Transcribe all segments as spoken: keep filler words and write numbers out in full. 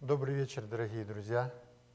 Добрый вечер, дорогие друзья.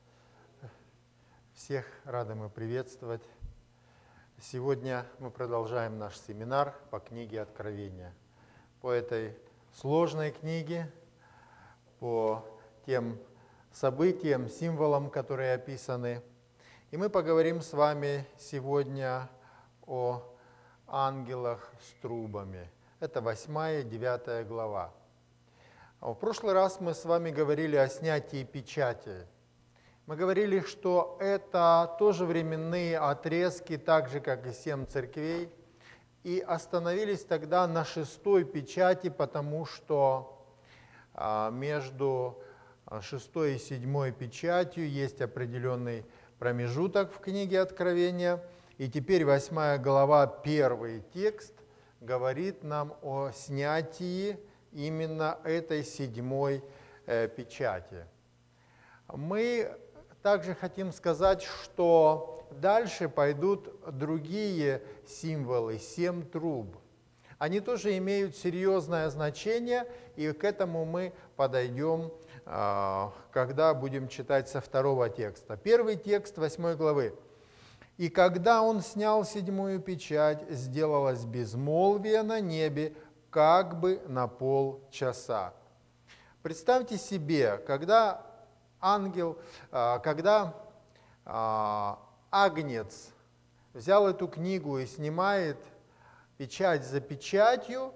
Всех рады мы приветствовать. Сегодня мы продолжаем наш семинар по книге Откровения. По этой сложной книге, по тем событиям, символам, которые описаны. И мы поговорим с вами сегодня о ангелах с трубами. Это восьмая и девятая глава. В прошлый раз мы с вами говорили о снятии печати. Мы говорили, что это тоже временные отрезки, так же, как и семь церквей. И остановились тогда на шестой печати, потому что между шестой и седьмой печатью есть определенный промежуток в книге Откровения. И теперь восьмая глава, первый текст, говорит нам о снятии именно этой седьмой э, печати. Мы также хотим сказать, что дальше пойдут другие символы, семь труб. Они тоже имеют серьезное значение, и к этому мы подойдем, э, когда будем читать со второго текста. Первый текст восьмой главы. «И когда он снял седьмую печать, сделалось безмолвие на небе, как бы на полчаса». Представьте себе, когда ангел, когда агнец взял эту книгу и снимает печать за печатью,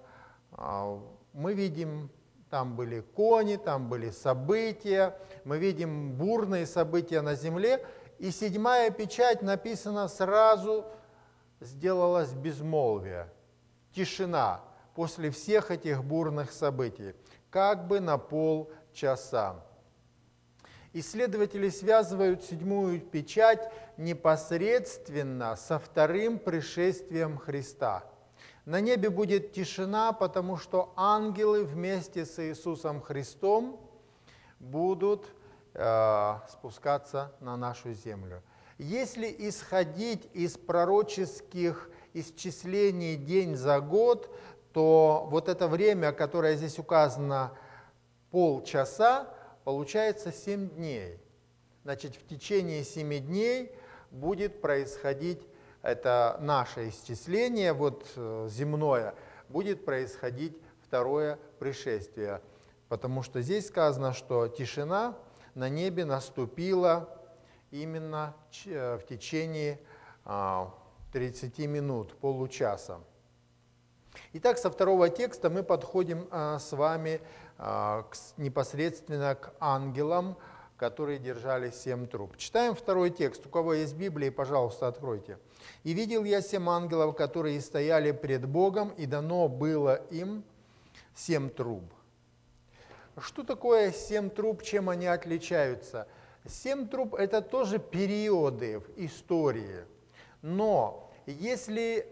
мы видим, там были кони, там были события, мы видим бурные события на земле, и седьмая печать, написано, сразу сделалось безмолвие, тишина. После всех этих бурных событий, как бы на полчаса. Исследователи связывают седьмую печать непосредственно со вторым пришествием Христа. На небе будет тишина, потому что ангелы вместе с Иисусом Христом будут э, спускаться на нашу землю. Если исходить из пророческих исчислений день за год, то вот это время, которое здесь указано, полчаса, получается семь дней. Значит, в течение семи дней будет происходить, это наше исчисление, вот земное, будет происходить второе пришествие. Потому что здесь сказано, что тишина на небе наступила именно в течение тридцати минут, получаса. Итак, со второго текста мы подходим а, с вами а, к, непосредственно к ангелам, которые держали семь труб. Читаем второй текст. У кого есть Библия, пожалуйста, откройте. «И видел я семь ангелов, которые стояли пред Богом, и дано было им семь труб». Что такое семь труб, чем они отличаются? Семь труб – это тоже периоды в истории. Но если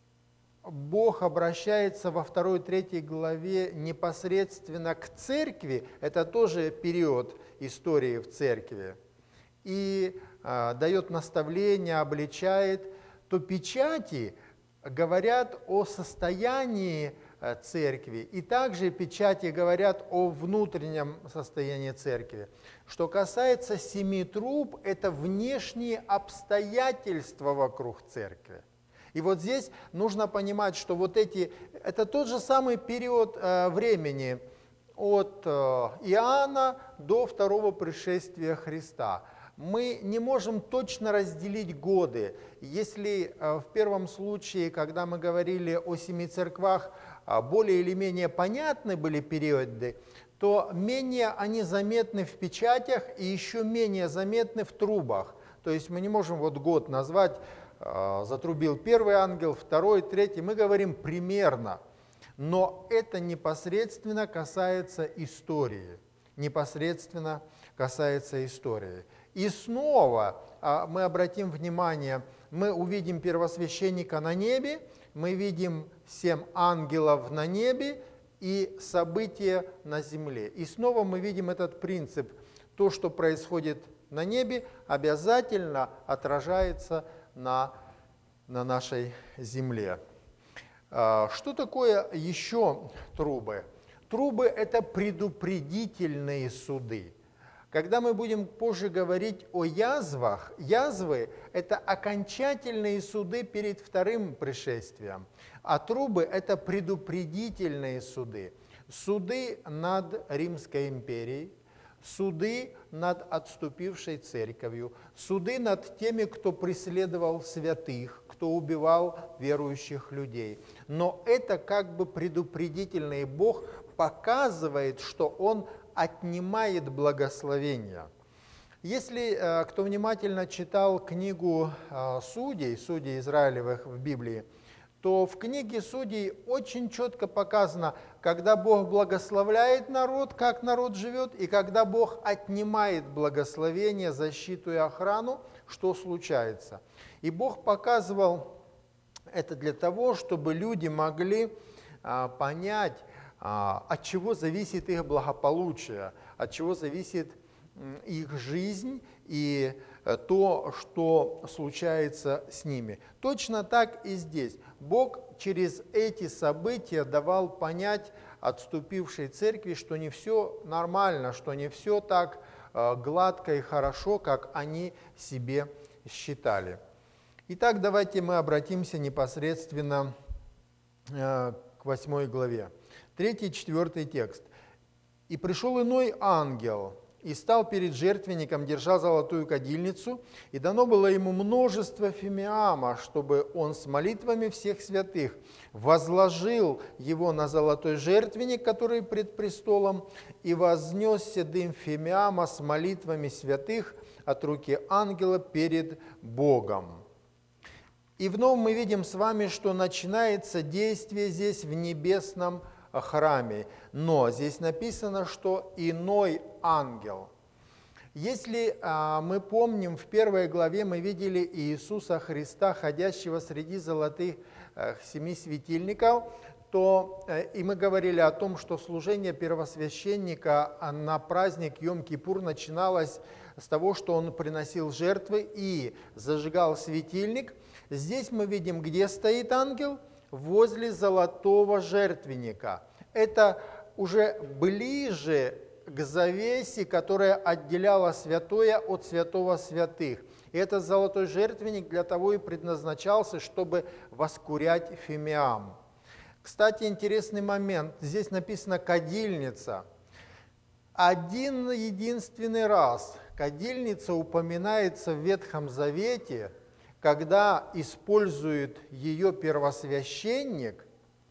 Бог обращается во второй, третьей главе непосредственно к церкви, это тоже период истории в церкви, и а, дает наставления, обличает, то печати говорят о состоянии а, церкви, и также печати говорят о внутреннем состоянии церкви. Что касается семи труб, это внешние обстоятельства вокруг церкви. И вот здесь нужно понимать, что вот эти, это тот же самый период э, времени от э, Иоанна до второго пришествия Христа. Мы не можем точно разделить годы. Если э, в первом случае, когда мы говорили о семи церквах, э, более или менее понятны были периоды, то менее они заметны в печатях и еще менее заметны в трубах. То есть мы не можем вот год назвать, затрубил первый ангел, второй, третий. Мы говорим примерно, но это непосредственно касается истории. Непосредственно касается истории. И снова мы обратим внимание, мы увидим первосвященника на небе, мы видим семь ангелов на небе и события на земле. И снова мы видим этот принцип. То, что происходит на небе, обязательно отражается на, на нашей земле. Что такое еще трубы? Трубы – это предупредительные суды. Когда мы будем позже говорить о язвах, язвы – это окончательные суды перед вторым пришествием, а трубы – это предупредительные суды. Суды над Римской империей, суды над отступившей церковью, суды над теми, кто преследовал святых, кто убивал верующих людей. Но это как бы предупредительный Бог показывает, что Он отнимает благословение. Если э, кто внимательно читал книгу э, Судей, Судей Израилевых в Библии, то в книге Судей очень четко показано, когда Бог благословляет народ, как народ живет, и когда Бог отнимает благословение, защиту и охрану, что случается. И Бог показывал это для того, чтобы люди могли а, понять, а, от чего зависит их благополучие, от чего зависит их жизнь и то, что случается с ними. Точно так и здесь. Бог через эти события давал понять отступившей церкви, что не все нормально, что не все так гладко и хорошо, как они себе считали. Итак, давайте мы обратимся непосредственно к восьмой главе. Третий, четвертый текст. «И пришел иной ангел, и стал перед жертвенником, держа золотую кадильницу, и дано было ему множество фимиама, чтобы он с молитвами всех святых возложил его на золотой жертвенник, который пред престолом, и вознесся дым фимиама с молитвами святых от руки ангела перед Богом». И вновь мы видим с вами, что начинается действие здесь в небесном храме. Но здесь написано, что иной ангел. Если а, мы помним, в первой главе мы видели Иисуса Христа, ходящего среди золотых а, семи светильников, то а, и мы говорили о том, что служение первосвященника на праздник Йом-Кипур начиналось с того, что он приносил жертвы и зажигал светильник. Здесь мы видим, где стоит ангел, возле золотого жертвенника. Это уже ближе к завесе, которая отделяла святое от святого святых. И этот золотой жертвенник для того и предназначался, чтобы воскурять фимиам. Кстати, интересный момент. Здесь написано «кадильница». Один единственный раз кадильница упоминается в Ветхом Завете, когда использует ее первосвященник,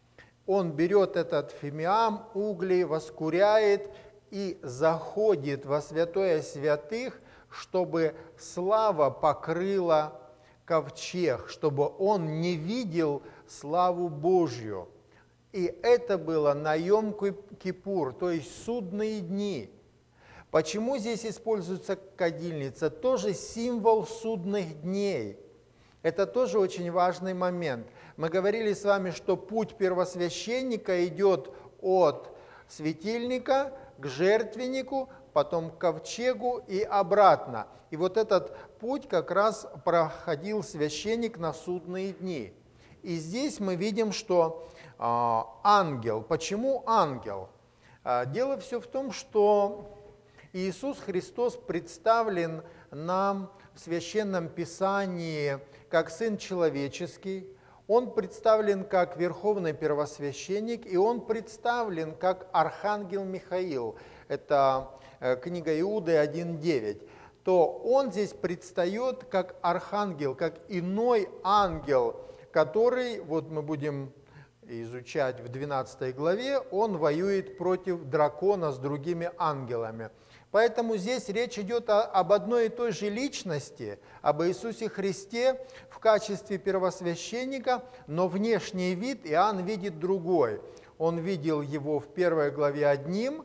он берет этот фимиам, угли, воскуряет и заходит во святое святых, чтобы слава покрыла ковчег, чтобы он не видел славу Божью. И это было на Йом-Кипур, то есть судные дни. Почему здесь используется кадильница? Тоже символ судных дней. Это тоже очень важный момент. Мы говорили с вами, что путь первосвященника идет от светильника к жертвеннику, потом к ковчегу и обратно. И вот этот путь как раз проходил священник на судные дни. И здесь мы видим, что э, ангел. Почему ангел? Э, дело все в том, что Иисус Христос представлен нам в Священном Писании как Сын Человеческий, Он представлен как Верховный Первосвященник, и Он представлен как Архангел Михаил. Это книга Иуды один девять. То Он здесь предстает как архангел, как иной ангел, который, вот мы будем изучать в двенадцатой главе, он воюет против дракона с другими ангелами. Поэтому здесь речь идет о, об одной и той же личности, об Иисусе Христе в качестве первосвященника, но внешний вид Иоанн видит другой. Он видел его в первой главе одним,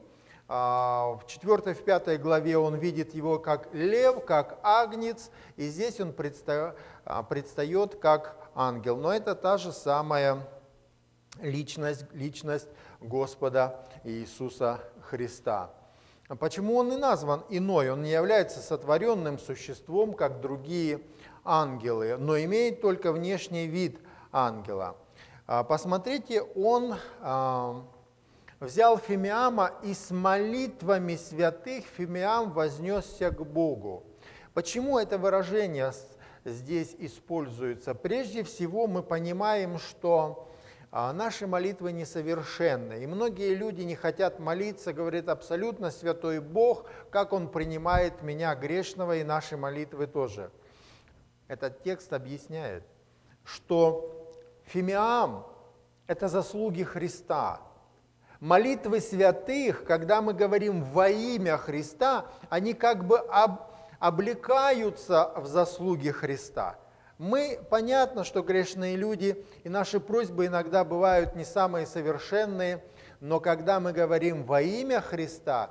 в четвертой, в пятой главе он видит его как лев, как агнец, и здесь он предстает, предстает как ангел. Но это та же самая личность, личность Господа Иисуса Христа. Почему он и назван иной? Он не является сотворенным существом, как другие ангелы, но имеет только внешний вид ангела. Посмотрите, он взял Фимеама, и с молитвами святых Фимеам вознесся к Богу. Почему это выражение здесь используется? Прежде всего мы понимаем, что наши молитвы несовершенны. И многие люди не хотят молиться, говорят, абсолютно святой Бог, как Он принимает меня грешного, и наши молитвы тоже. Этот текст объясняет, что Фимеам – это заслуги Христа. Молитвы святых, когда мы говорим во имя Христа, они как бы об, облекаются в заслуги Христа. Мы, понятно, что грешные люди, и наши просьбы иногда бывают не самые совершенные, но когда мы говорим во имя Христа,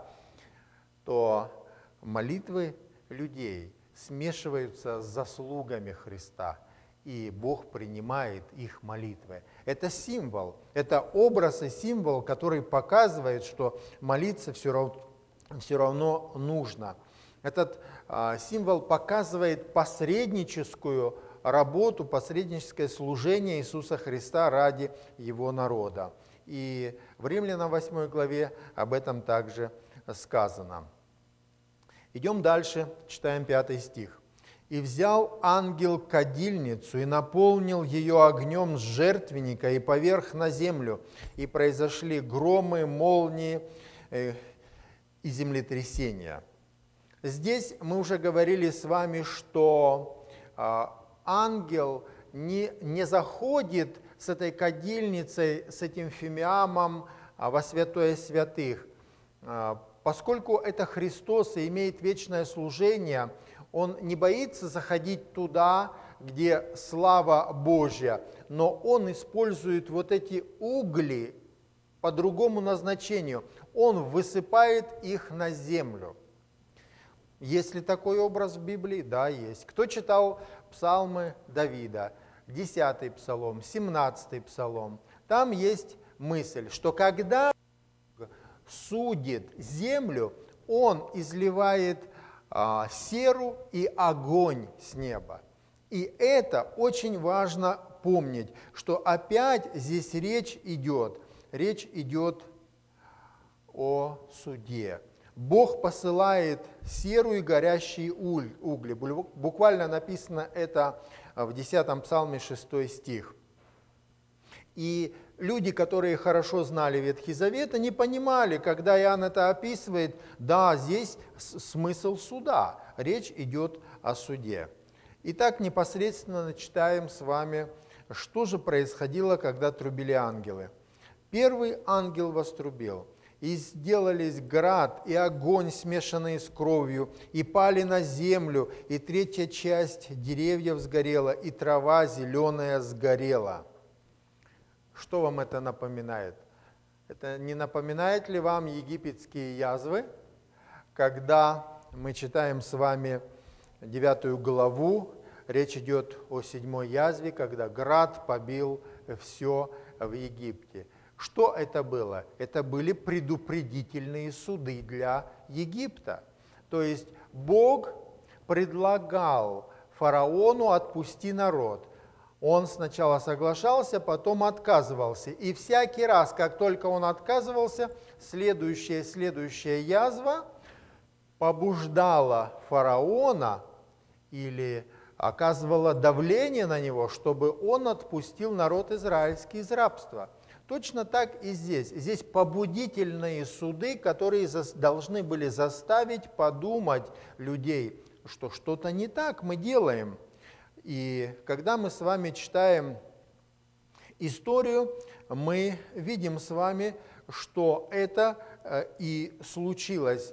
то молитвы людей смешиваются с заслугами Христа, и Бог принимает их молитвы. Это символ, это образ и символ, который показывает, что молиться все равно, все равно нужно. Этот а, символ показывает посредническую работу, посредническое служение Иисуса Христа ради Его народа. И в Римлянам восьмой главе об этом также сказано. Идем дальше, читаем пятый стих. «И взял ангел кадильницу, и наполнил ее огнем с жертвенника, и поверх на землю, и произошли громы, молнии и землетрясения». Здесь мы уже говорили с вами, что ангел не, не заходит с этой кадильницей, с этим Фимеамом во святое святых. Поскольку это Христос и имеет вечное служение, Он не боится заходить туда, где слава Божья, но Он использует вот эти угли по другому назначению. Он высыпает их на землю. Есть ли такой образ в Библии? Да, есть. Кто читал псалмы Давида? десятый псалом, семнадцатый псалом. Там есть мысль, что когда судит землю, Он изливает а, серу и огонь с неба. И это очень важно помнить, что опять здесь речь идет, речь идет о суде. Бог посылает серу и горящие угли. Буквально написано это в десятом псалме, шестой стих. И люди, которые хорошо знали Ветхий Завет, они понимали, когда Иоанн это описывает, да, здесь смысл суда, речь идет о суде. Итак, непосредственно читаем с вами, что же происходило, когда трубили ангелы. Первый ангел вострубил, и сделались град и огонь, смешанные с кровью, и пали на землю, и третья часть деревьев сгорела, и трава зеленая сгорела. Что вам это напоминает? Это не напоминает ли вам египетские язвы, когда мы читаем с вами девятую главу, речь идет о седьмой язве, когда град побил все в Египте. Что это было? Это были предупредительные суды для Египта. То есть Бог предлагал фараону отпусти народ. Он сначала соглашался, потом отказывался. И всякий раз, как только он отказывался, следующая, следующая язва побуждала фараона или оказывала давление на него, чтобы он отпустил народ израильский из рабства. Точно так и здесь. Здесь побудительные суды, которые должны были заставить подумать людей, что что-то не так мы делаем. И когда мы с вами читаем историю, мы видим с вами, что это и случилось.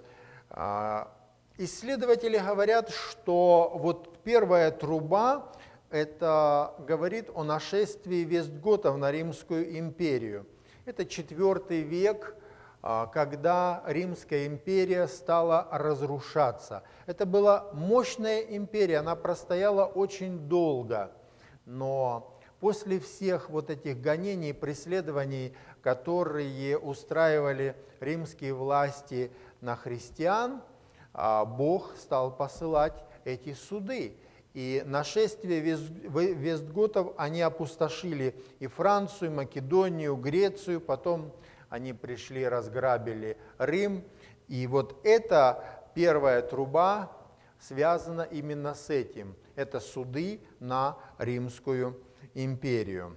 Исследователи говорят, что вот первая труба, это говорит о нашествии вестготов на Римскую империю. Это четвертый век, когда Римская империя стала разрушаться. Это была мощная империя, она простояла очень долго, но после всех вот этих гонений и преследований, которые устраивали римские власти на христиан, Бог стал посылать эти суды. И нашествие вестготов, они опустошили и Францию, и Македонию, Грецию, потом они пришли, разграбили Рим. И вот эта первая труба связана именно с этим. Это суды на Римскую империю.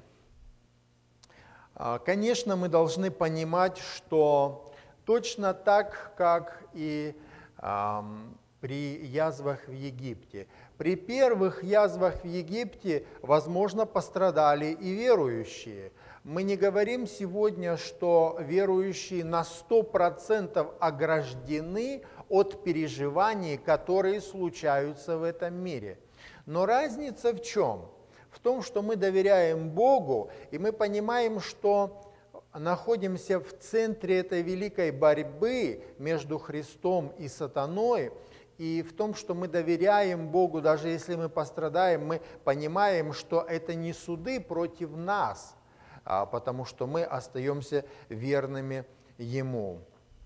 Конечно, мы должны понимать, что точно так, как и э, при язвах в Египте. При первых язвах в Египте, возможно, пострадали и верующие. Мы не говорим сегодня, что верующие на сто процентов ограждены от переживаний, которые случаются в этом мире. Но разница в чем? В том, что мы доверяем Богу, и мы понимаем, что находимся в центре этой великой борьбы между Христом и сатаной, и в том, что мы доверяем Богу, даже если мы пострадаем, мы понимаем, что это не суды против нас, потому что мы остаемся верными Ему.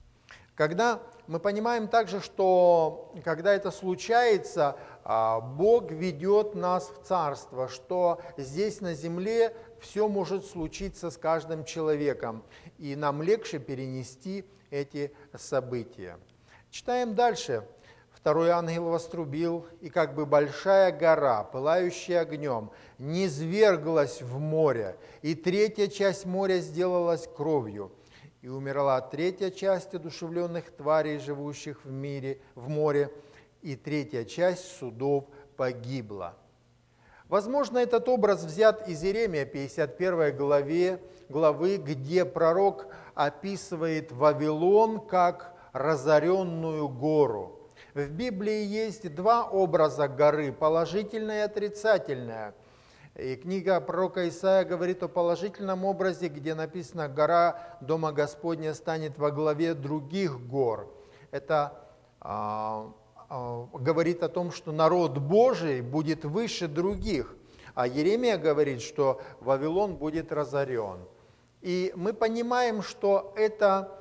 Когда мы понимаем также, что когда это случается, Бог ведет нас в Царство, что здесь на земле все может случиться с каждым человеком, и нам легче перенести эти события. Читаем дальше. Второй ангел вострубил, и как бы большая гора, пылающая огнем, низверглась в море, и третья часть моря сделалась кровью, и умерла третья часть одушевленных тварей, живущих в мире, в море, и третья часть судов погибла. Возможно, этот образ взят из Иеремии пятьдесят первой главе, главы, где пророк описывает Вавилон как разоренную гору. В Библии есть два образа горы, положительная и отрицательная. И книга пророка Исаия говорит о положительном образе, где написано: «Гора Дома Господня станет во главе других гор». Это а, а, говорит о том, что народ Божий будет выше других. А Иеремия говорит, что Вавилон будет разорен. И мы понимаем, что это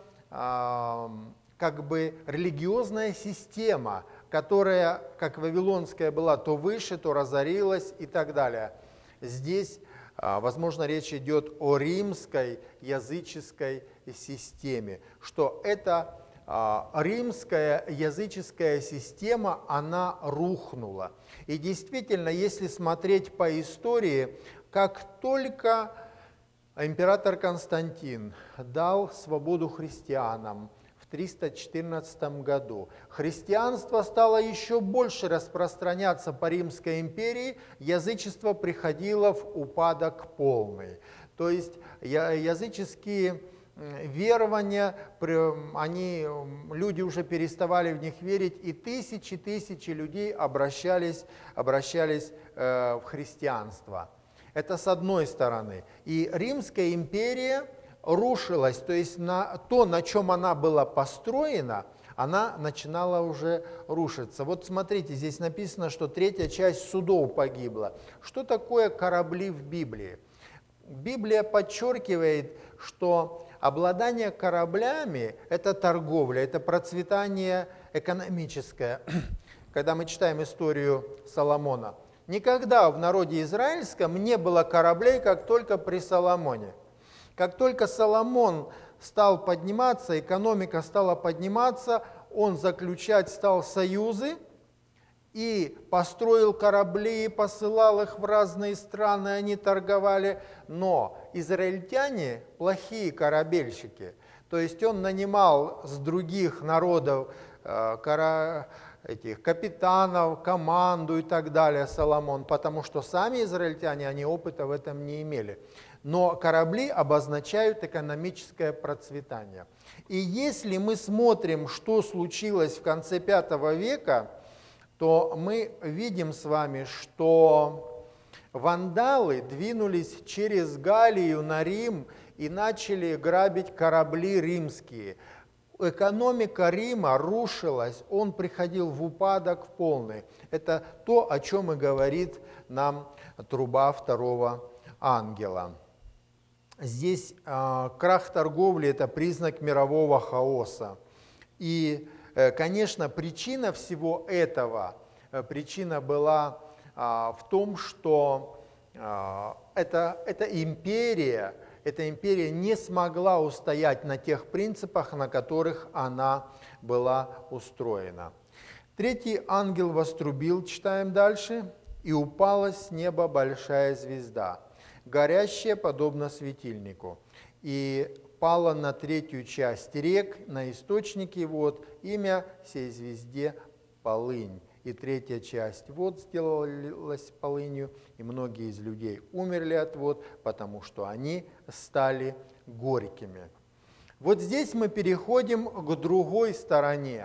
а, как бы религиозная система, которая, как вавилонская была, то выше, то разорилась и так далее. Здесь, возможно, речь идет о римской языческой системе, что эта римская языческая система, она рухнула. И действительно, если смотреть по истории, как только император Константин дал свободу христианам в триста четырнадцатом году, христианство стало еще больше распространяться по Римской империи, язычество приходило в упадок полный. То есть языческие верования, они, люди уже переставали в них верить, и тысячи тысячи людей обращались, обращались э, в христианство. Это с одной стороны. И Римская империя рушилась, то есть на то, на чем она была построена, она начинала уже рушиться. Вот смотрите, здесь написано, что третья часть судов погибла. Что такое корабли в Библии? Библия подчеркивает, что обладание кораблями – это торговля, это процветание экономическое. Когда мы читаем историю Соломона, никогда в народе израильском не было кораблей, как только при Соломоне. Как только Соломон стал подниматься, экономика стала подниматься, он заключать стал союзы и построил корабли, посылал их в разные страны, они торговали. Но израильтяне плохие корабельщики, то есть он нанимал с других народов э, кора... этих капитанов, команду и так далее, Соломон, потому что сами израильтяне, они опыта в этом не имели. Но корабли обозначают экономическое процветание. И если мы смотрим, что случилось в конце пятого века, то мы видим с вами, что вандалы двинулись через Галлию на Рим и начали грабить корабли римские. Экономика Рима рушилась, он приходил в упадок в полный. Это то, о чем и говорит нам труба второго ангела. Здесь э, крах торговли – это признак мирового хаоса. И, э, конечно, причина всего этого, э, причина была э, в том, что э, эта, эта империя, эта империя не смогла устоять на тех принципах, на которых она была устроена. Третий ангел вострубил, читаем дальше, и упала с неба большая звезда, горящая подобно светильнику, и пала на третью часть рек, на источники вод, имя сей звезде Полынь. И третья часть вод сделалась полынью, и многие из людей умерли от вод, потому что они стали горькими. Вот здесь мы переходим к другой стороне.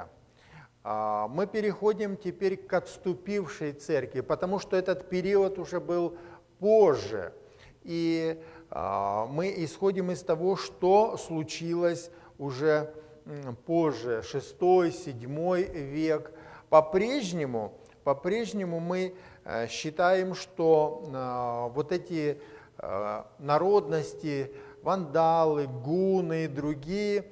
Мы переходим теперь к отступившей церкви, потому что этот период уже был позже. И мы исходим из того, что случилось уже позже, шестой, седьмой век. По-прежнему, по-прежнему мы считаем, что вот эти народности, вандалы, гунны и другие,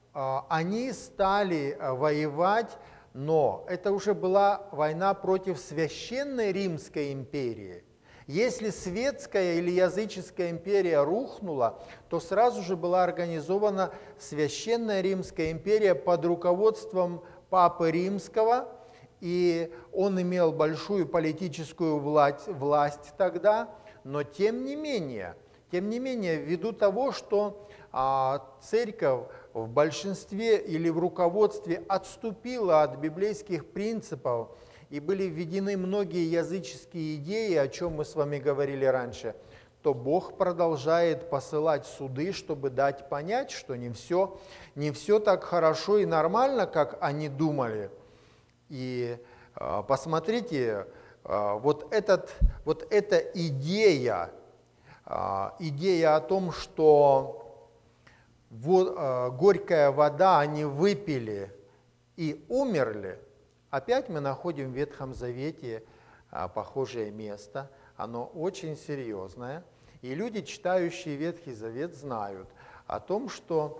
они стали воевать, но это уже была война против священной Римской империи. Если светская или языческая империя рухнула, то сразу же была организована священная Римская империя под руководством Папы Римского, и он имел большую политическую власть, власть тогда, но тем не менее, тем не менее, ввиду того, что а, церковь в большинстве или в руководстве отступила от библейских принципов, и были введены многие языческие идеи, о чем мы с вами говорили раньше, то Бог продолжает посылать суды, чтобы дать понять, что не все, не все так хорошо и нормально, как они думали. И э, посмотрите, э, вот, этот, вот эта идея, э, идея о том, что вот, э, горькая вода они выпили и умерли, опять мы находим в Ветхом Завете а, похожее место, оно очень серьезное. И люди, читающие Ветхий Завет, знают о том, что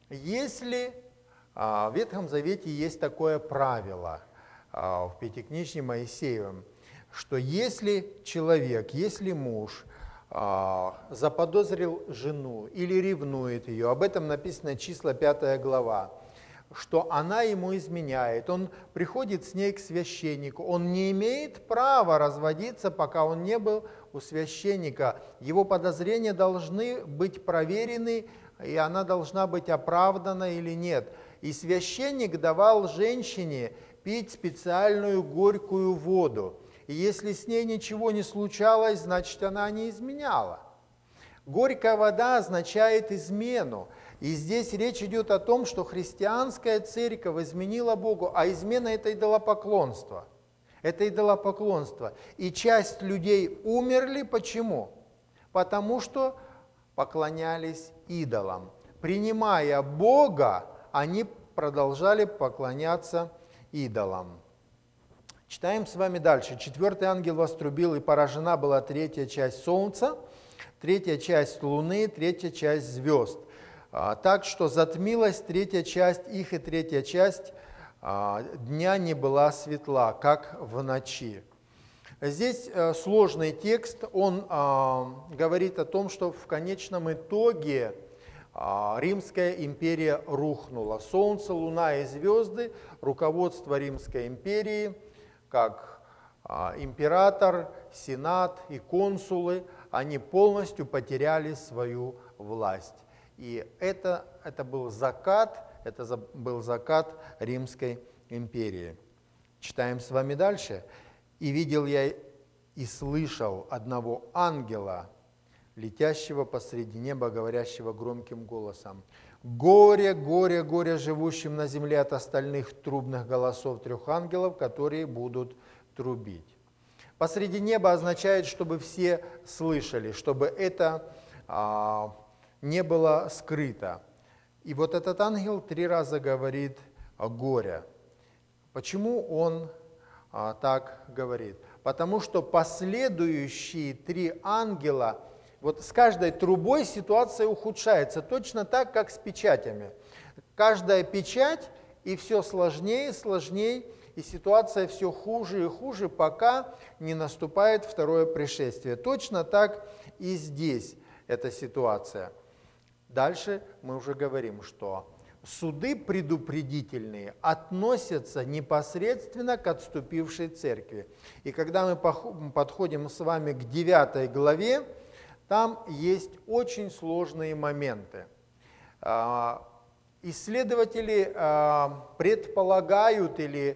если а, в Ветхом Завете есть такое правило а, в Пятикнижии Моисеевом, что если человек, если муж а, заподозрил жену или ревнует ее, об этом написано числа пятая глава, что она ему изменяет, он приходит с ней к священнику, он не имеет права разводиться, пока он не был у священника. Его подозрения должны быть проверены, и она должна быть оправдана или нет. И священник давал женщине пить специальную горькую воду. И если с ней ничего не случалось, значит, она не изменяла. Горькая вода означает измену. И здесь речь идет о том, что христианская церковь изменила Богу, а измена – это идолопоклонство. Это идолопоклонство. И часть людей умерли. Почему? Потому что поклонялись идолам. Принимая Бога, они продолжали поклоняться идолам. Читаем с вами дальше. Четвертый ангел вострубил, и поражена была третья часть солнца, третья часть луны, третья часть звезд. Так что затмилась третья часть их, и третья часть дня не была светла, как в ночи. Здесь сложный текст, он говорит о том, что в конечном итоге Римская империя рухнула. Солнце, луна и звезды, руководство Римской империи, как император, сенат и консулы, они полностью потеряли свою власть. И это, это был закат, это был закат Римской империи. Читаем с вами дальше. «И видел я и слышал одного ангела, летящего посреди неба, говорящего громким голосом: горе, горе, горе живущим на земле от остальных трубных голосов трех ангелов, которые будут трубить». Посреди неба означает, чтобы все слышали, чтобы это а, не было скрыто. И вот этот ангел три раза говорит о горе. Почему он а, так говорит? Потому что последующие три ангела, вот с каждой трубой ситуация ухудшается, точно так, как с печатями. Каждая печать, и все сложнее и сложнее, и ситуация все хуже и хуже, пока не наступает второе пришествие. Точно так и здесь эта ситуация. Дальше мы уже говорим, что суды предупредительные относятся непосредственно к отступившей церкви. И когда мы подходим с вами к девятой главе, там есть очень сложные моменты. Исследователи предполагают или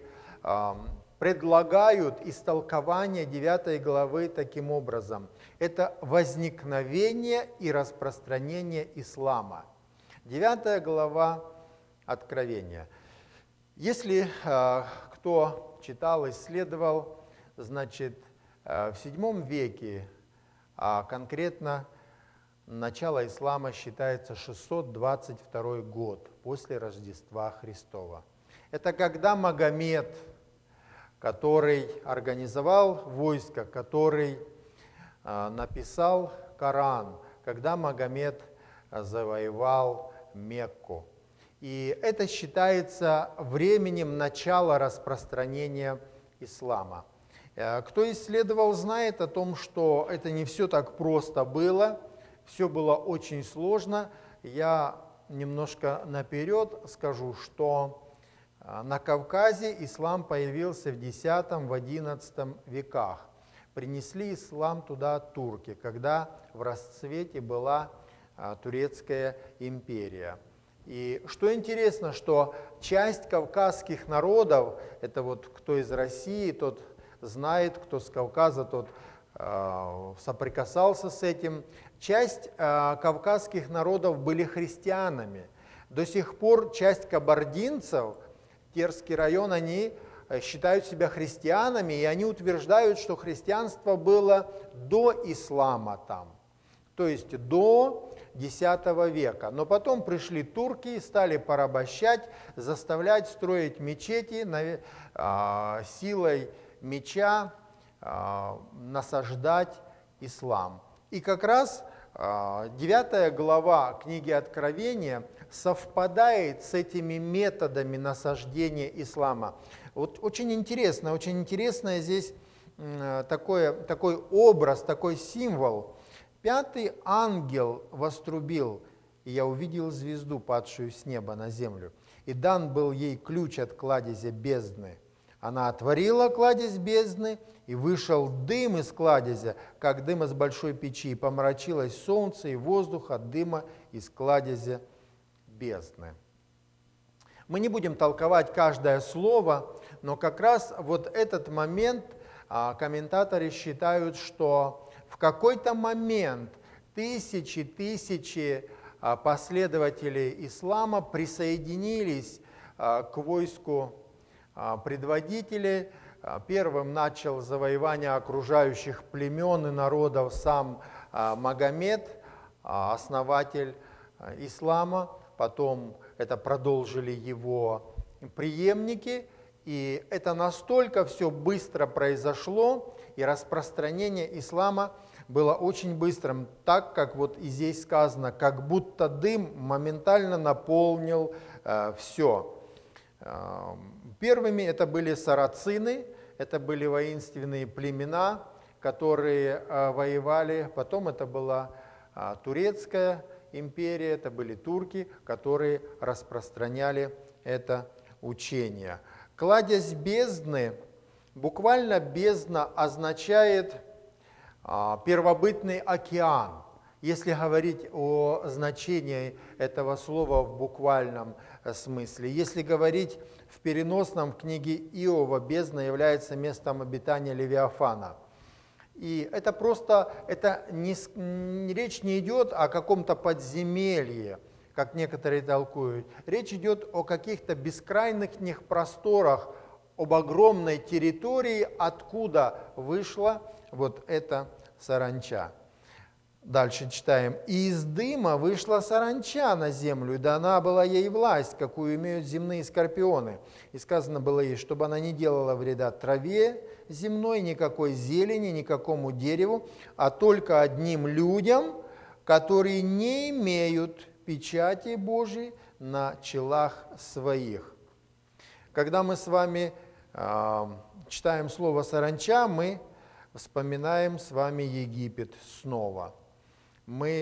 предлагают истолкование девятой главы таким образом. Это возникновение и распространение ислама. девятая глава Откровения. Если э, кто читал, исследовал, значит, э, в седьмом веке, а конкретно начало ислама считается шестьсот двадцать второй год после Рождества Христова. Это когда Магомед, который организовал войско, который э, написал Коран, когда Магомед завоевал Мекку. И это считается временем начала распространения ислама. Кто исследовал, знает о том, что это не все так просто было, все было очень сложно. Я немножко наперед скажу, что на Кавказе ислам появился в десятом, в одиннадцатом веках. Принесли ислам туда турки, когда в расцвете была Турецкая империя. И что интересно, что часть кавказских народов, это вот кто из России, тот знает, кто с Кавказа, тот э, соприкасался с этим, часть э, кавказских народов были христианами. До сих пор часть кабардинцев, Терский район, они считают себя христианами, и они утверждают, что христианство было до ислама там, то есть до десятого века. Но потом пришли турки, стали порабощать, заставлять строить мечети, силой меча насаждать ислам. И как раз девятая глава книги Откровения совпадает с этими методами насаждения ислама. Вот очень интересно, очень интересно здесь такой, такой образ, такой символ. Пятый ангел вострубил, и я увидел звезду, падшую с неба на землю. И дан был ей ключ от кладезя бездны. Она отворила кладезь бездны, и вышел дым из кладезя, как дым из большой печи, и помрачилось солнце и воздух от дыма из кладезя бездны. Мы не будем толковать каждое слово, но как раз вот этот момент комментаторы считают, что в какой-то момент тысячи, тысячи последователей ислама присоединились к войску предводителей. Первым начал завоевание окружающих племен и народов сам Магомед, основатель ислама. Потом это продолжили его преемники. И это настолько все быстро произошло, и распространение ислама было очень быстрым, так как вот и здесь сказано, как будто дым моментально наполнил э, все. Э, первыми это были сарацины, это были воинственные племена, которые э, воевали. Потом это была э, Турецкая империя, это были турки, которые распространяли это учение. Кладезь бездны, буквально бездна означает а, первобытный океан. Если говорить о значении этого слова в буквальном смысле. Если говорить в переносном, в книге Иова бездна является местом обитания Левиафана. И это просто, это не, речь не идет о каком-то подземелье, как некоторые толкуют. Речь идет о каких-то бескрайних просторах, об огромной территории, откуда вышла вот эта саранча. Дальше читаем. «И из дыма вышла саранча на землю, и дана была ей власть, какую имеют земные скорпионы. И сказано было ей, чтобы она не делала вреда траве земной, никакой зелени, никакому дереву, а только одним людям, которые не имеют печати Божией на челах своих». Когда мы с вами э, читаем слово «саранча», мы вспоминаем с вами Египет снова. Мы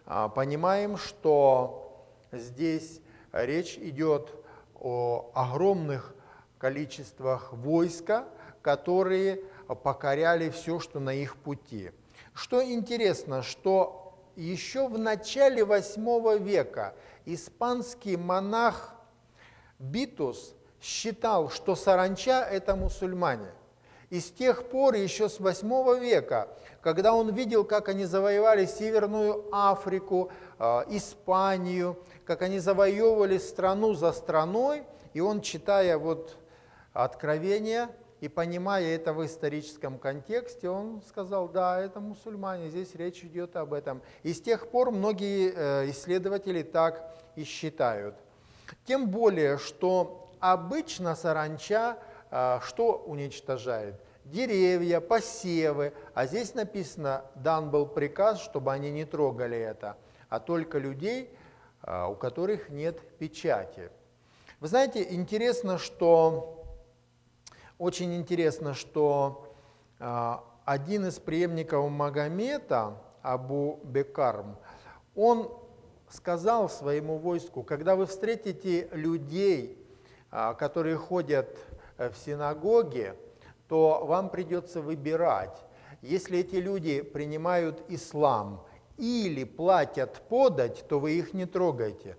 понимаем, что здесь речь идет о огромных количествах войска, которые покоряли все, что на их пути. Что интересно, что еще в начале восьмого века испанский монах Битус считал, что саранча – это мусульмане. И с тех пор, еще с восьмого века, когда он видел, как они завоевали Северную Африку, Испанию, как они завоевывали страну за страной, и он, читая вот Откровение и понимая это в историческом контексте, он сказал: да, это мусульмане, здесь речь идет об этом. И с тех пор многие исследователи так и считают. Тем более, что обычно саранча что уничтожает? Деревья, посевы. А здесь написано, дан был приказ, чтобы они не трогали это, а только людей, у которых нет печати. Вы знаете, интересно, что, очень интересно, что один из преемников Магомета, Абу Бекарм, он сказал своему войску: когда вы встретите людей, которые ходят в синагоге, то вам придется выбирать. Если эти люди принимают ислам или платят подать, то вы их не трогайте.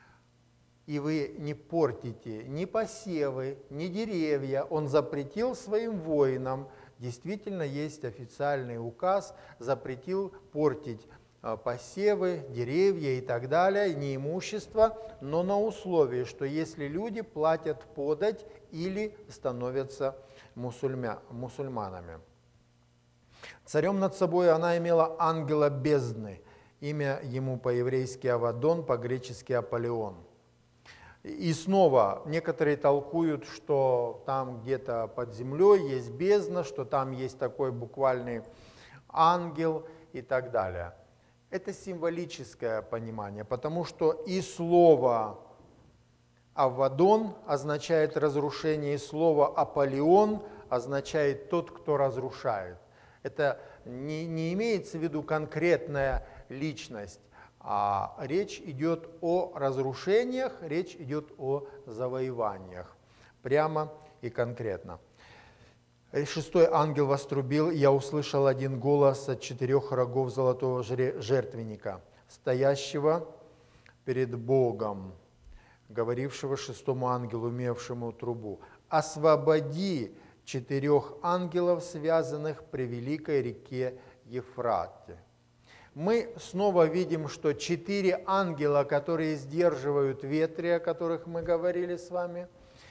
И вы не портите ни посевы, ни деревья. Он запретил своим воинам, действительно есть официальный указ, запретил портить посевы, деревья и так далее, не имущество, но на условии, что если люди платят подать или становятся мусульмя, мусульманами. Царем над собой она имела ангела бездны, имя ему по-еврейски Авадон, по-гречески Аполеон. И снова некоторые толкуют, что там где-то под землей есть бездна, что там есть такой буквальный ангел и так далее. Это символическое понимание, потому что и слово «Авадон» означает разрушение, и слово «Аполеон» означает «тот, кто разрушает». Это не, не имеется в виду конкретная личность, а речь идет о разрушениях, речь идет о завоеваниях, прямо и конкретно. Шестой ангел вострубил, и я услышал один голос от четырех рогов золотого жертвенника, стоящего перед Богом, говорившего шестому ангелу, имевшему трубу: «Освободи четырех ангелов, связанных при великой реке Ефрате». Мы снова видим, что четыре ангела, которые сдерживают ветры, о которых мы говорили с вами,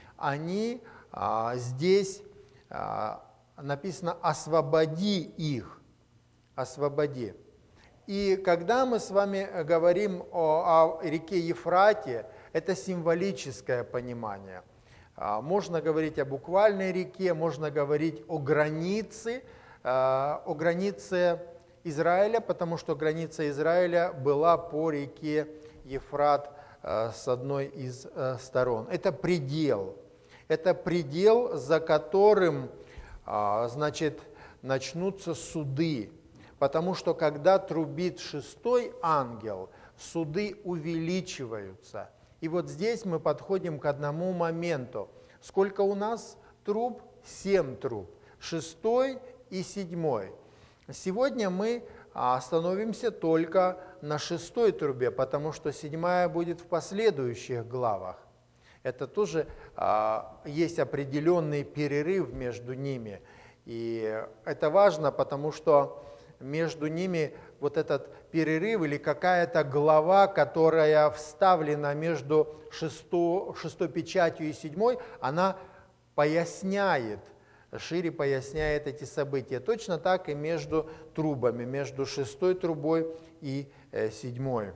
они а, здесь а, написано «освободи их», «освободи». И когда мы с вами говорим о, о реке Ефрате, это символическое понимание. А, можно говорить о буквальной реке, можно говорить о границе, а, о границе Израиля, потому что граница Израиля была по реке Ефрат э, с одной из э, сторон. Это предел. Это предел, за которым э, значит, начнутся суды. Потому что когда трубит шестой ангел, суды увеличиваются. И вот здесь мы подходим к одному моменту. Сколько у нас труб? Семь труб. Шестой и седьмой. Сегодня мы остановимся только на шестой трубе, потому что седьмая будет в последующих главах. Это тоже а, есть определенный перерыв между ними. И это важно, потому что между ними вот этот перерыв или какая-то глава, которая вставлена между шестой, шестой печатью и седьмой, она поясняет, шире поясняет эти события. Точно так и между трубами, между шестой трубой и э, седьмой.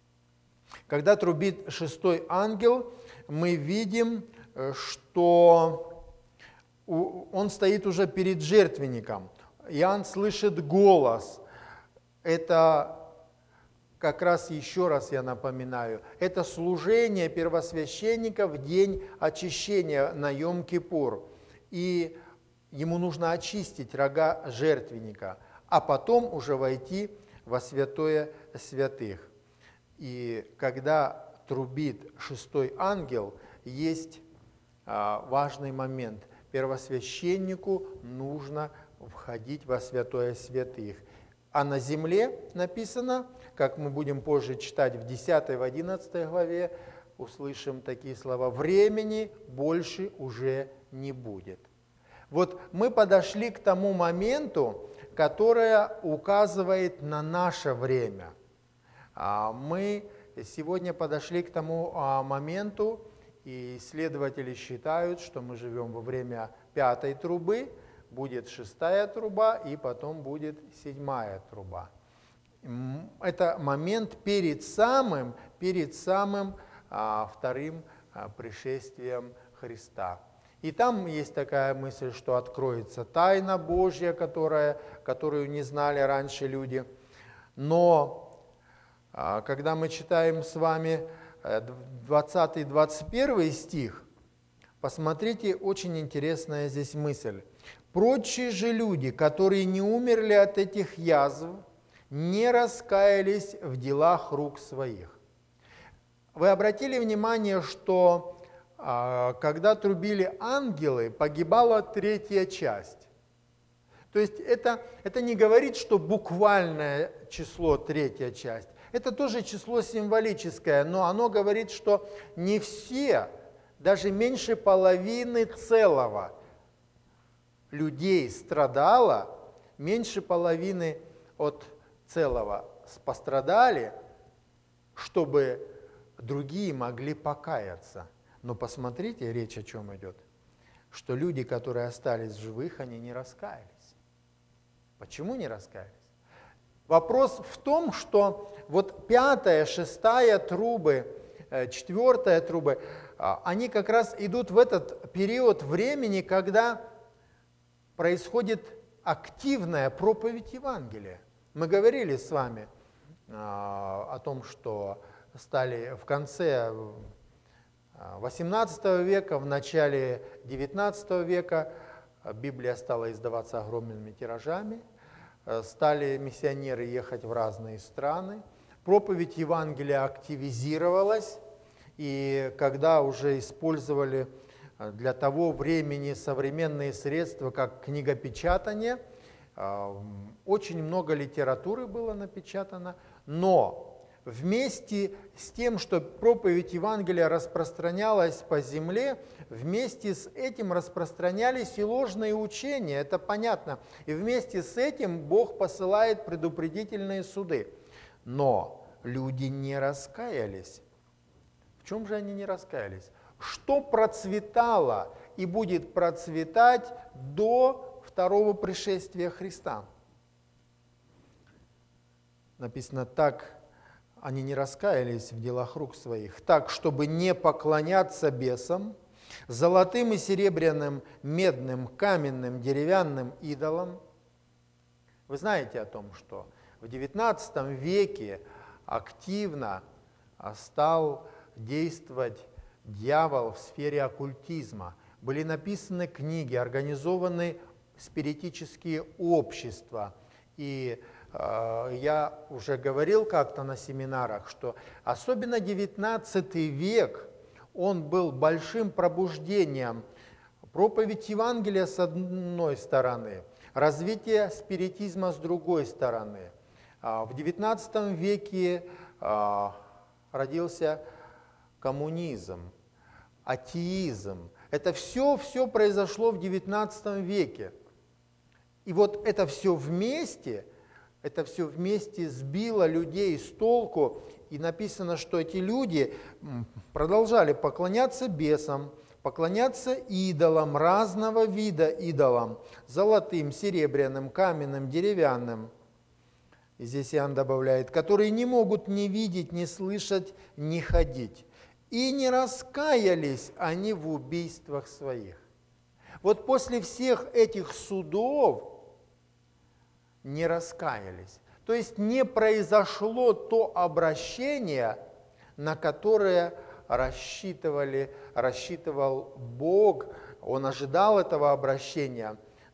Когда трубит шестой ангел, мы видим, что он стоит уже перед жертвенником. Иоанн слышит голос. Это, как раз еще раз я напоминаю, это служение первосвященника в день очищения на Йом-Кипур. И ему нужно очистить рога жертвенника, а потом уже войти во святое святых. И когда трубит шестой ангел, есть а, важный момент. Первосвященнику нужно входить во святое святых. А на земле написано, как мы будем позже читать в десятой, в одиннадцатой главе, услышим такие слова: «Времени больше уже не будет». Вот мы подошли к тому моменту, которое указывает на наше время. Мы сегодня подошли к тому моменту, и исследователи считают, что мы живем во время пятой трубы, будет шестая труба и потом будет седьмая труба. Это момент перед самым, перед самым а, вторым а, пришествием Христа. И там есть такая мысль, что откроется тайна Божья, которая, которую не знали раньше люди. Но а, когда мы читаем с вами двадцатый двадцать первый стих, посмотрите, очень интересная здесь мысль. «Прочие же люди, которые не умерли от этих язв, не раскаялись в делах рук своих». Вы обратили внимание, что а, когда трубили ангелы, погибала третья часть. То есть это, это не говорит, что буквальное число третья часть. Это тоже число символическое, но оно говорит, что не все, даже меньше половины целого людей страдало, меньше половины от целого пострадали, чтобы другие могли покаяться. Но посмотрите, речь о чем идет, что люди, которые остались в живых, они не раскаялись. Почему не раскаялись? Вопрос в том, что вот пятая, шестая трубы, четвертая трубы, они как раз идут в этот период времени, когда происходит активная проповедь Евангелия. Мы говорили с вами о том, что стали в конце восемнадцатого века, в начале девятнадцатого века Библия стала издаваться огромными тиражами, стали миссионеры ехать в разные страны, проповедь Евангелия активизировалась, и когда уже использовали для того времени современные средства, как книгопечатание, очень много литературы было напечатано, но вместе с тем, что проповедь Евангелия распространялась по земле, вместе с этим распространялись и ложные учения, это понятно. И вместе с этим Бог посылает предупредительные суды. Но люди не раскаялись. В чем же они не раскаялись? Что процветало и будет процветать до второго пришествия Христа? Написано так: они не раскаялись в делах рук своих, так, чтобы не поклоняться бесам, золотым и серебряным, медным, каменным, деревянным идолам. Вы знаете о том, что в девятнадцатом веке активно стал действовать дьявол в сфере оккультизма. Были написаны книги, организованы спиритические общества. И э, я уже говорил как-то на семинарах, что особенно девятнадцатый век, он был большим пробуждением. Проповедь Евангелия с одной стороны, развитие спиритизма с другой стороны. В девятнадцатом веке э, родился коммунизм, атеизм. Это все, все произошло в девятнадцатом веке. И вот это все вместе, это все вместе сбило людей с толку. И написано, что эти люди продолжали поклоняться бесам, поклоняться идолам, разного вида идолам, золотым, серебряным, каменным, деревянным. И здесь Иоанн добавляет, которые не могут ни видеть, ни слышать, ни ходить. И не раскаялись они в убийствах своих. Вот после всех этих судов не раскаялись. То есть не произошло то обращение, на которое рассчитывали, рассчитывал Бог. Он ожидал этого обращения.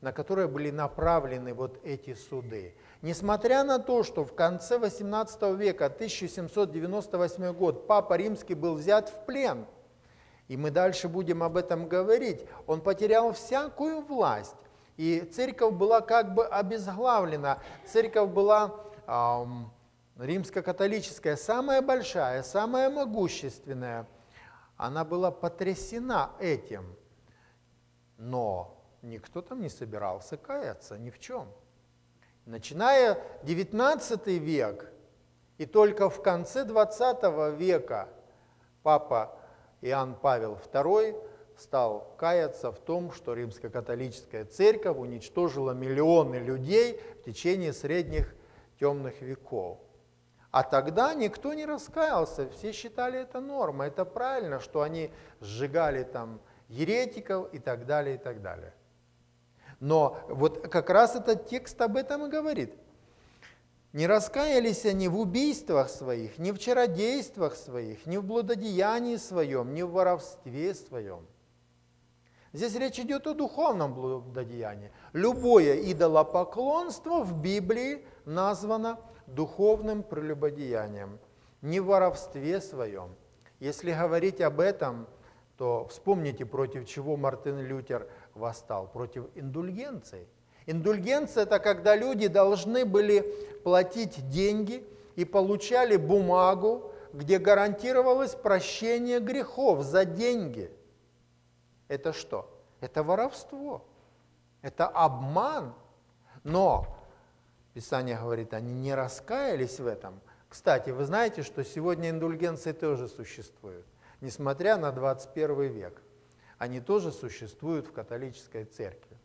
на которые были направлены вот эти суды. Несмотря на то, что в конце восемнадцатого века, тысяча семьсот девяносто восьмой год, Папа Римский был взят в плен, и мы дальше будем об этом говорить, он потерял всякую власть, и церковь была как бы обезглавлена, церковь была эм, римско-католическая, самая большая, самая могущественная, она была потрясена этим, но никто там не собирался каяться ни в чем. Начиная девятнадцатый век, и только в конце двадцатого века папа Иоанн Павел второй стал каяться в том, что римско-католическая церковь уничтожила миллионы людей в течение средних темных веков. А тогда никто не раскаялся, все считали это нормой, это правильно, что они сжигали там еретиков и так далее, и так далее. Но вот как раз этот текст об этом и говорит. Не раскаялись они в убийствах своих, ни в чародействах своих, ни в блудодеянии своем, ни в воровстве своем. Здесь речь идет о духовном блудодеянии. Любое идолопоклонство в Библии названо духовным прелюбодеянием, не в воровстве своем. Если говорить об этом, то вспомните, против чего Мартин Лютер восстал, против индульгенций. Индульгенция – это когда люди должны были платить деньги и получали бумагу, где гарантировалось прощение грехов за деньги. Это что? Это воровство, это обман. Но Писание говорит, они не раскаялись в этом. Кстати, вы знаете, что сегодня индульгенции тоже существуют, несмотря на двадцать первый век. Они тоже существуют в католической церкви.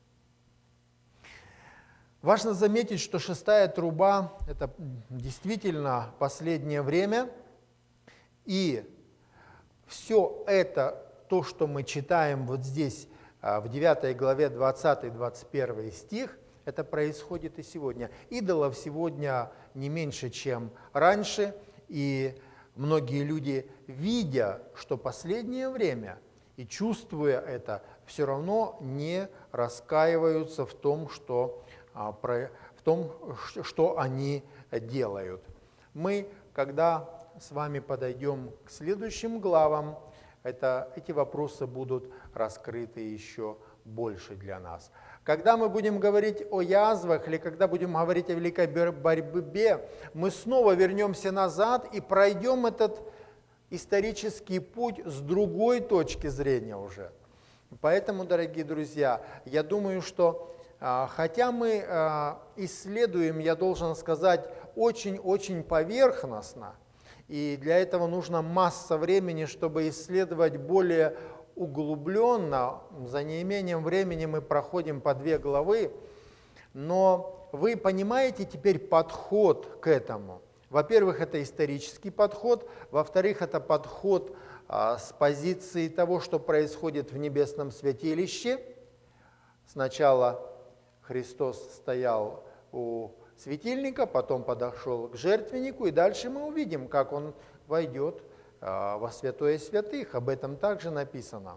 Важно заметить, что шестая труба – это действительно последнее время, и все это, то, что мы читаем вот здесь, в девятой главе, двадцатый-двадцать первый стих, это происходит и сегодня. Идолов сегодня не меньше, чем раньше, и многие люди, видя, что последнее время, и чувствуя это, все равно не раскаиваются в том, что, в том, что они делают. Мы, когда с вами подойдем к следующим главам, это, эти вопросы будут раскрыты еще больше для нас. Когда мы будем говорить о язвах или когда будем говорить о великой борьбе, мы снова вернемся назад и пройдем этот исторический путь с другой точки зрения уже. Поэтому, дорогие друзья, я думаю, что хотя мы исследуем, я должен сказать, очень-очень поверхностно, и для этого нужно масса времени, чтобы исследовать более углубленно, за неимением времени мы проходим по две главы, но вы понимаете теперь подход к этому. Во-первых, это исторический подход, во-вторых, это подход а, с позиции того, что происходит в небесном святилище. Сначала Христос стоял у светильника, потом подошел к жертвеннику, и дальше мы увидим, как Он войдет а, во святое святых. Об этом также написано.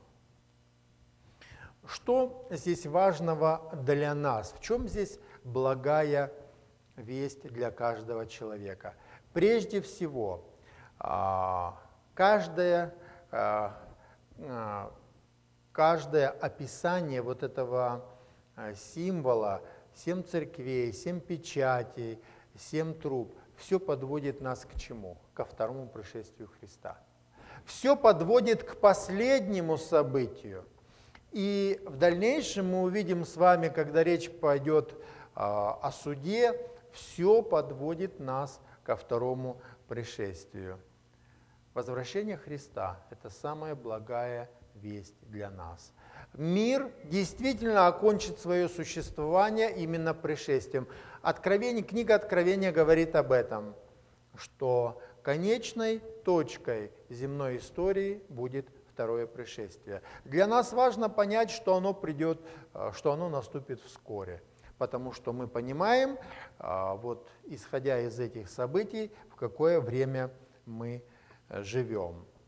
Что здесь важного для нас? В чем здесь благая весть для каждого человека? Прежде всего, каждое, каждое описание вот этого символа, семь церквей, семь печатей, семь труб, все подводит нас к чему? Ко второму пришествию Христа. Все подводит к последнему событию. И в дальнейшем мы увидим с вами, когда речь пойдет о суде, все подводит нас ко второму пришествию. Возвращение Христа – это самая благая весть для нас. Мир действительно окончит свое существование именно пришествием. Откровение, книга Откровения говорит об этом, что конечной точкой земной истории будет второе пришествие. Для нас важно понять, что оно придет, что оно наступит вскоре. Потому что мы понимаем, вот, исходя из этих событий, в какое время мы живем.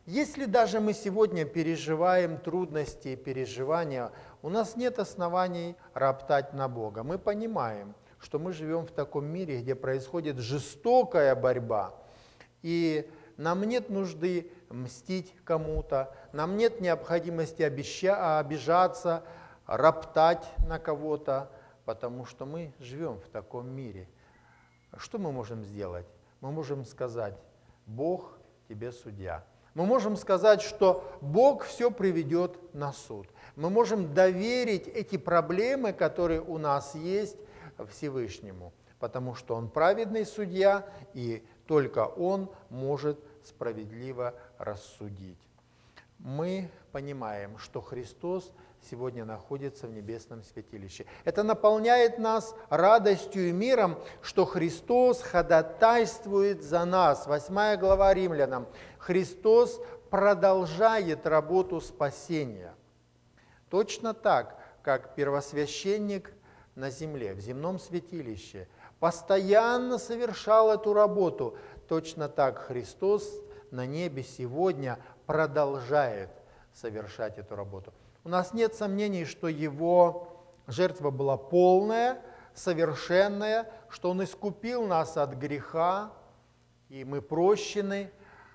Если даже мы сегодня переживаем трудности и переживания, у нас нет оснований роптать на Бога. Мы понимаем, что мы живем в таком мире, где происходит жестокая борьба, и нам нет нужды мстить кому-то, нам нет необходимости обеща- обижаться, роптать на кого-то, потому что мы живем в таком мире. Что мы можем сделать? Мы можем сказать: Бог тебе судья. Мы можем сказать, что Бог все приведет на суд. Мы можем доверить эти проблемы, которые у нас есть, Всевышнему, потому что Он праведный судья, и только Он может справедливо рассудить. Мы понимаем, что Христос сегодня находится в небесном святилище. Это наполняет нас радостью и миром, что Христос ходатайствует за нас. Восьмая глава Римлянам. Христос продолжает работу спасения. Точно так, как первосвященник на земле, в земном святилище, постоянно совершал эту работу, точно так Христос на небе сегодня продолжает совершать эту работу. У нас нет сомнений, что Его жертва была полная, совершенная, что Он искупил нас от греха, и мы прощены.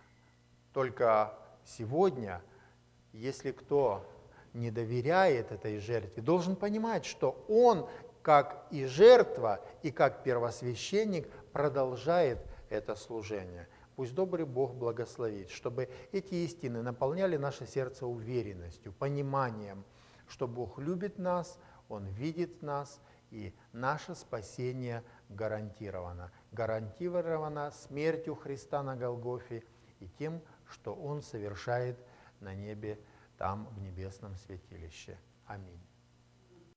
Только сегодня, если кто не доверяет этой жертве, должен понимать, что он, как и жертва, и как первосвященник, продолжает это служение. Пусть добрый Бог благословит, чтобы эти истины наполняли наше сердце уверенностью, пониманием, что Бог любит нас, Он видит нас, и наше спасение гарантировано. Гарантировано смертью Христа на Голгофе и тем, что Он совершает на небе, там, в небесном святилище. Аминь.